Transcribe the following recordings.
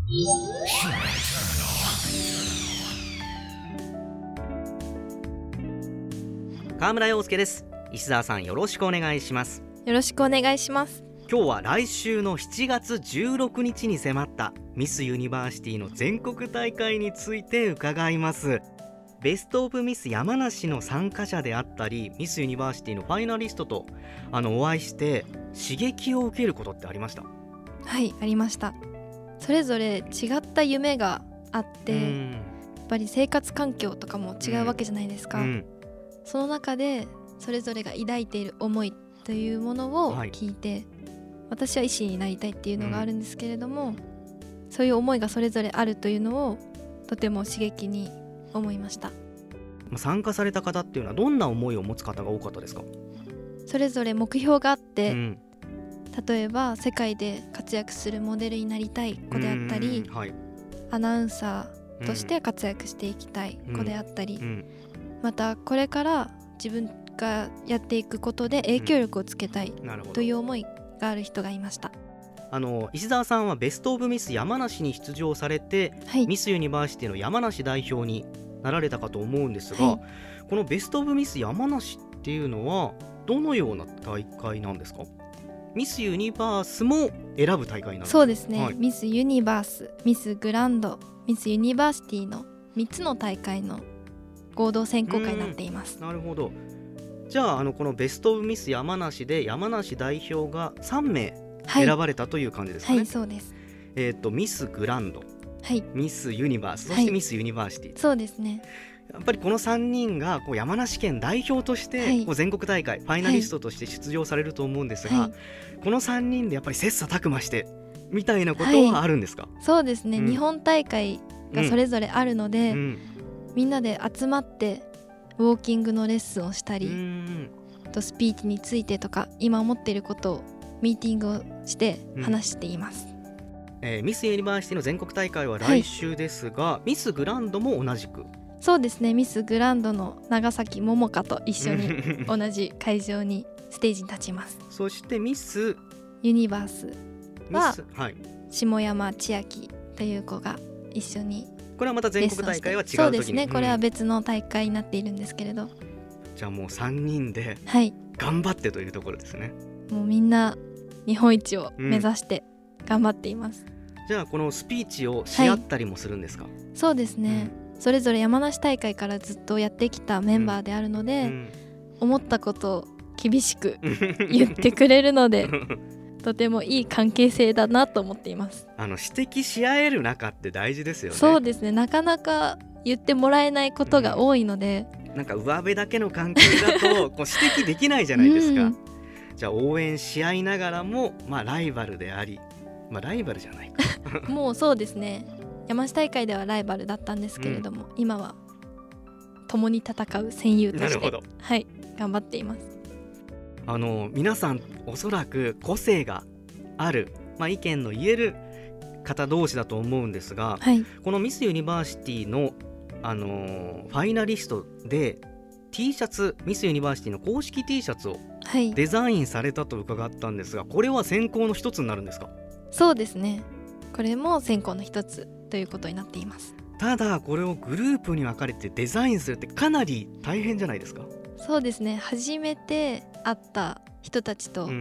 川村陽介です。石澤さん、よろしくお願いします。 よろしくお願いします。 今日は来週の7月16日に迫ったミスユニバーシティの全国大会について伺います。ベストオブミス山梨の参加者であったり、ミスユニバーシティのファイナリストとお会いして刺激を受けることってありました？ はい、ありました。それぞれ違った夢があって、やっぱり生活環境とかも違うわけじゃないですか、その中でそれぞれが抱いている思いというものを聞いて、私は医師になりたいっていうのがあるんですけれども、そういう思いがそれぞれあるというのをとても刺激に思いました。 参加された方っていうのはどんな思いを持つ方が多かったですか？ それぞれ目標があって、例えば世界で活躍するモデルになりたい子であったり、アナウンサーとして活躍していきたい子であったり、またこれから自分がやっていくことで影響力をつけたいという思いがある人がいました。 石澤さんはベストオブミス山梨に出場されて、ミスユニバーシティの山梨代表になられたかと思うんですが、このベストオブミス山梨っていうのはどのような大会なんですか？ミスユニバースも選ぶ大会なんですか？ そうですね、ミスユニバース、ミスグランド、ミスユニバーシティの3つの大会の合同選考会になっています。 なるほど。じゃあ、このベストオブミス山梨で山梨代表が3名選ばれたという感じですかね？ そうです。 ミスグランド、ミスユニバース、そしてミスユニバーシティ、 そうですね。 やっぱりこの3人が山梨県代表として全国大会ファイナリストとして出場されると思うんですが、この3人でやっぱり切磋琢磨してみたいなことはあるんですか？ そうですね、日本大会がそれぞれあるので、みんなで集まってウォーキングのレッスンをしたり、とスピーチについてとか今思っていることをミーティングをして話しています。 ミスユニバーシティの全国大会は来週ですが、ミスグランドも同じく？ そうですね、ミスグランドの長崎桃香と一緒に同じ会場にステージに立ちます。 そしてミスユニバースは下山千秋という子が一緒に、 これはまた全国大会は違う時に？ そうですね、これは別の大会になっているんですけれど、 じゃあもう3人で頑張ってというところですね。 もうみんな日本一を目指して頑張っています。 じゃあこのスピーチをし合ったりもするんですか？ そうですね、それぞれ山梨大会からずっとやってきたメンバーであるので、思ったことを厳しく言ってくれるのでとてもいい関係性だなと思っています。 指摘し合える仲って大事ですよね。 そうですね、なかなか言ってもらえないことが多いので、 なんか上辺だけの関係だと指摘できないじゃないですか、じゃあ応援し合いながらも、ライバルであり、ライバルじゃないかもうそうですね、山梨大会ではライバルだったんですけれども、今は共に戦う戦友として頑張っています。 皆さんおそらく個性がある、意見の言える方同士だと思うんですが、このミスユニバーシティの、ファイナリストで T シャツ、ミスユニバーシティの公式 T シャツをデザインされたと伺ったんですが、これは選考の一つになるんですか？ そうですね、これも選考の一つということになっています。 ただこれをグループに分かれてデザインするってかなり大変じゃないですか？ そうですね、初めて会った人たちと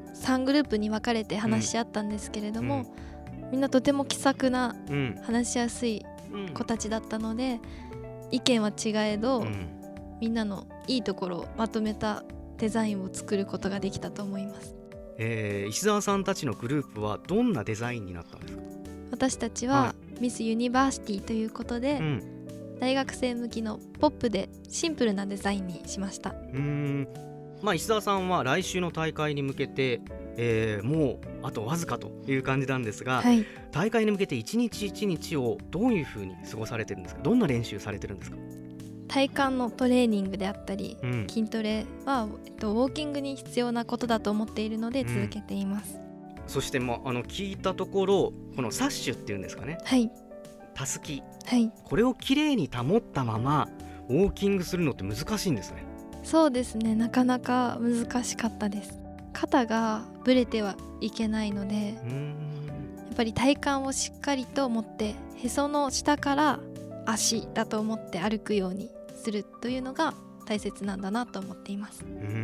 3グループに分かれて話し合ったんですけれども、みんなとても気さくな、話しやすい子たちだったので、意見は違えど、みんなのいいところをまとめたデザインを作ることができたと思います。 石澤さんたちのグループはどんなデザインになったんですか？ 私たちはミスユニバーシティということで、大学生向きのポップでシンプルなデザインにしました。 石澤さんは来週の大会に向けて、もうあとわずかという感じなんですが、大会に向けて一日一日をどういうふうに過ごされてるんですか？どんな練習されてるんですか？ 体幹のトレーニングであったり、筋トレは、ウォーキングに必要なことだと思っているので続けています。 そして聞いたところ、このサッシュっていうんですかね、たすき、これをきれいに保ったままウォーキングするのって難しいんですね。 そうですね、なかなか難しかったです。肩がぶれてはいけないので、 っぱり体幹をしっかりと持って、へその下から足だと思って歩くようにするというのが大切なんだなと思っています。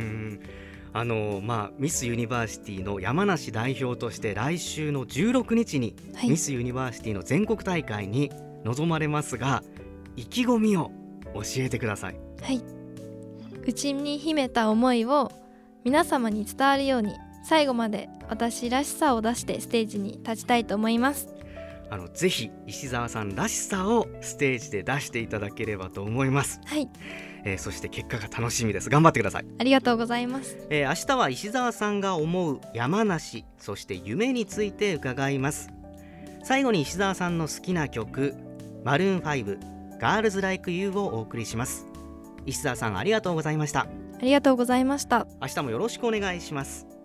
ミスユニバーシティの山梨代表として来週の16日にミスユニバーシティの全国大会に臨まれますが、意気込みを教えてください。 はい、内に秘めた思いを皆様に伝わるように、最後まで私らしさを出してステージに立ちたいと思います。 ぜひ石澤さんらしさをステージで出していただければと思います。 はい、 そして結果が楽しみです。頑張ってください。 ありがとうございます。 明日は石澤さんが思う山梨、そして夢について伺います。最後に石澤さんの好きな曲、マルーン5ガールズライクユーをお送りします。石澤さん、ありがとうございました。 ありがとうございました。 明日もよろしくお願いします。